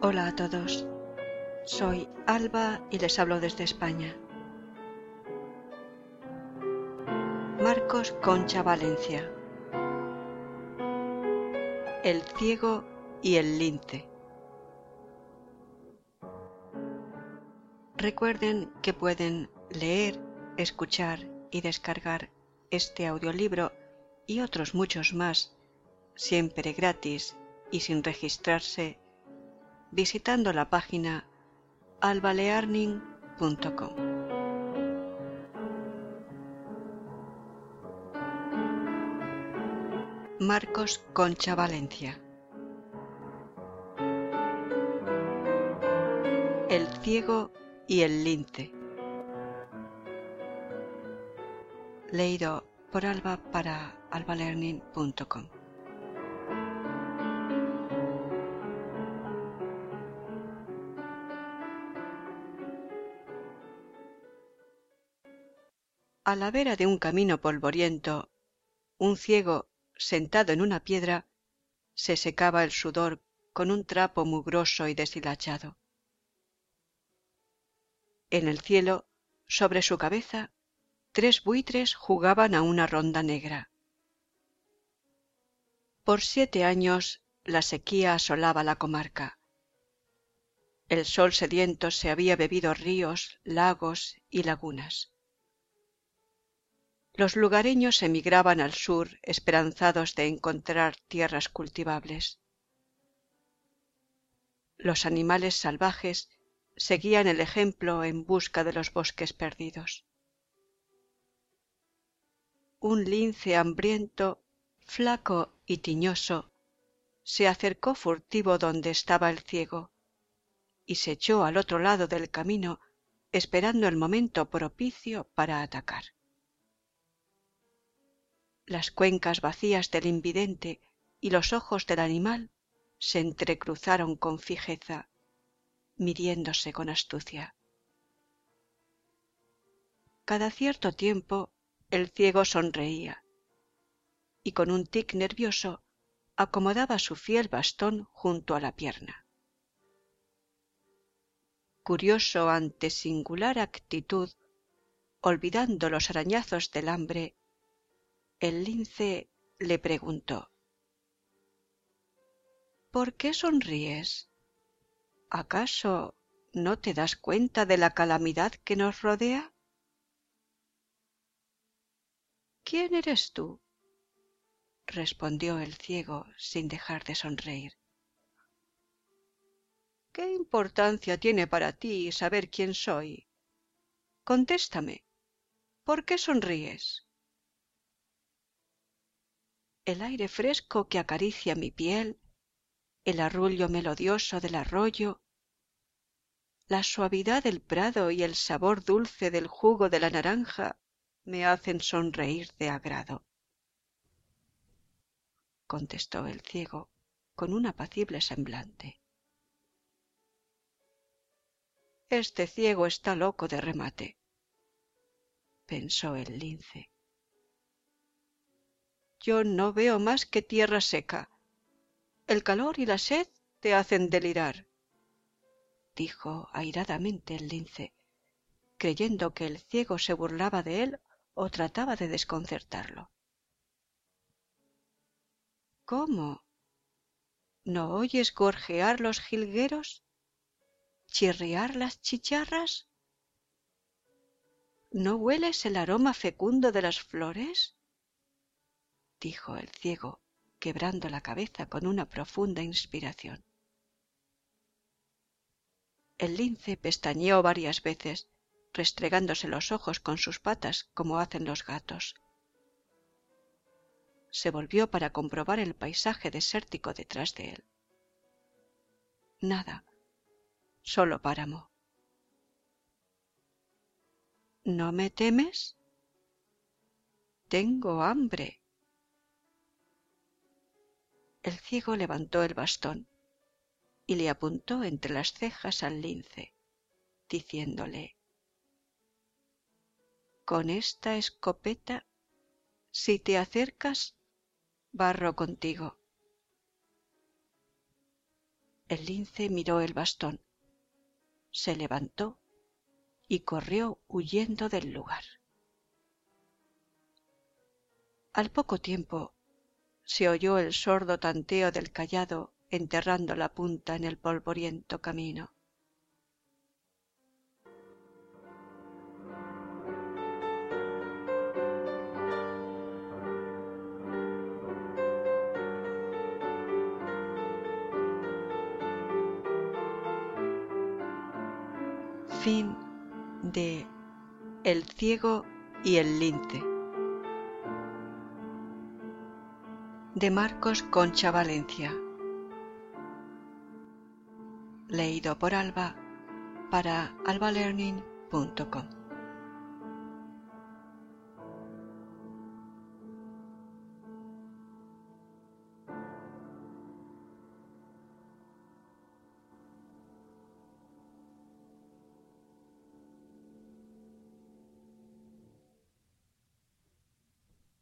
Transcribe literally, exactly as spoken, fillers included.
Hola a todos, soy Alba y les hablo desde España. Marcos Concha Valencia. El ciego y el lince. Recuerden que pueden leer, escuchar y descargar este audiolibro y otros muchos más, siempre gratis y sin registrarse, visitando la página alba learning punto com. Marcos Concha Valencia. El ciego y el lince. Leído por Alba para alba learning punto com. A la vera de un camino polvoriento, un ciego, sentado en una piedra, se secaba el sudor con un trapo mugroso y deshilachado. En el cielo, sobre su cabeza, tres buitres jugaban a una ronda negra. Por siete años la sequía asolaba la comarca. El sol sediento se había bebido ríos, lagos y lagunas. Los lugareños emigraban al sur esperanzados de encontrar tierras cultivables. Los animales salvajes seguían el ejemplo en busca de los bosques perdidos. Un lince hambriento, flaco y tiñoso, se acercó furtivo donde estaba el ciego y se echó al otro lado del camino esperando el momento propicio para atacar. Las cuencas vacías del invidente y los ojos del animal se entrecruzaron con fijeza, midiéndose con astucia. Cada cierto tiempo el ciego sonreía y con un tic nervioso acomodaba su fiel bastón junto a la pierna. Curioso ante singular actitud, olvidando los arañazos del hambre, el lince le preguntó: ¿por qué sonríes? ¿Acaso no te das cuenta de la calamidad que nos rodea? ¿Quién eres tú? Respondió el ciego sin dejar de sonreír. ¿Qué importancia tiene para ti saber quién soy? Contéstame, ¿por qué sonríes? El aire fresco que acaricia mi piel, el arrullo melodioso del arroyo, la suavidad del prado y el sabor dulce del jugo de la naranja me hacen sonreír de agrado, contestó el ciego con un apacible semblante. Este ciego está loco de remate, pensó el lince. Yo no veo más que tierra seca. El calor y la sed te hacen delirar, dijo airadamente el lince, creyendo que el ciego se burlaba de él o trataba de desconcertarlo. ¿Cómo? ¿No oyes gorjear los jilgueros? ¿Chirriar las chicharras? ¿No hueles el aroma fecundo de las flores? Dijo el ciego, quebrando la cabeza con una profunda inspiración. El lince pestañeó varias veces, restregándose los ojos con sus patas como hacen los gatos. Se volvió para comprobar el paisaje desértico detrás de él. Nada, solo páramo. ¿No me temes? Tengo hambre. El ciego levantó el bastón y le apuntó entre las cejas al lince, diciéndole: con esta escopeta, si te acercas, barro contigo. El lince miró el bastón, se levantó y corrió huyendo del lugar. Al poco tiempo se oyó el sordo tanteo del cayado enterrando la punta en el polvoriento camino. Fin de El ciego y el lince, de Marcos Concha Valencia, leído por Alba para alba learning punto com.